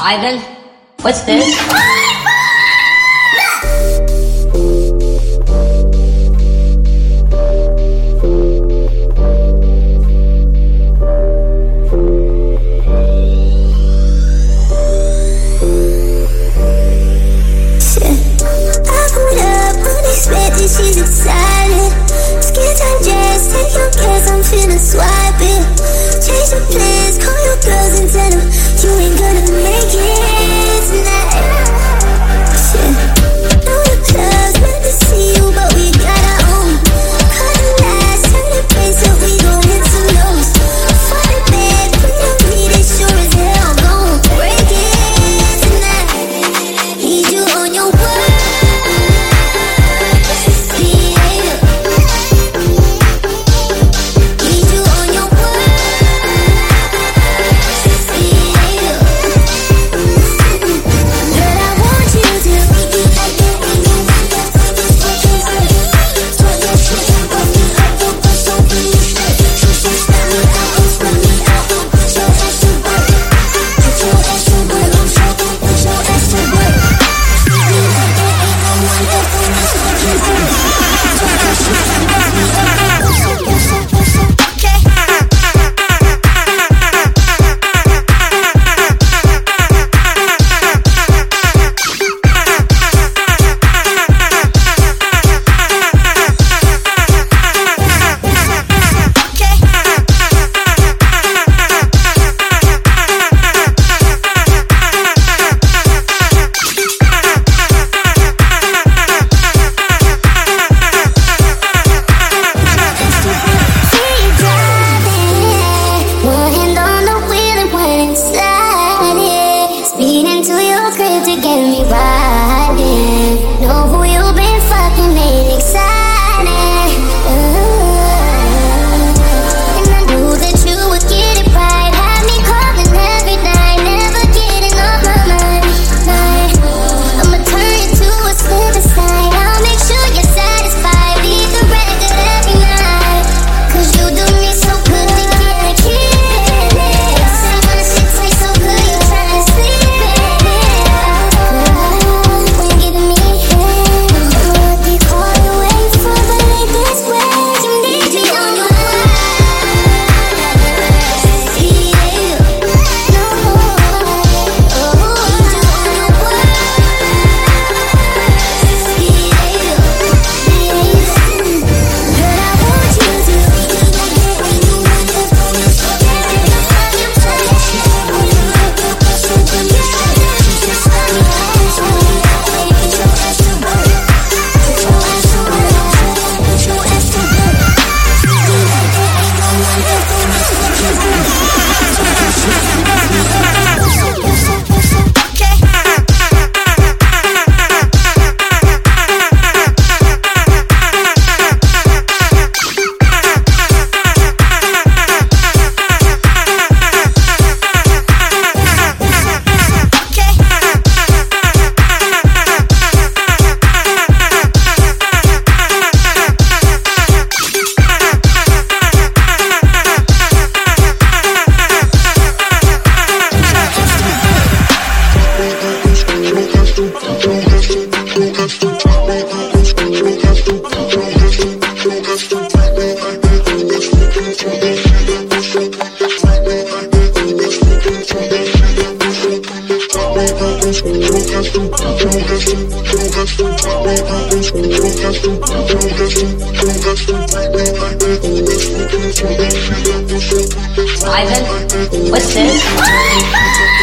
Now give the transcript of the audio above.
Ivan, what's this? She's excited. Skin time dress, take your guess, I'm finna swipe it. Change the plans, call your girls and tell them you ain't gonna make it tonight. Shit, know the club's meant to see you, but we got our own. Call the last, turn the pace up, we gon' hit some notes. For the bed, put your meat, it sure as hell gon' break it tonight. Need you on your word. Ivan, what's this?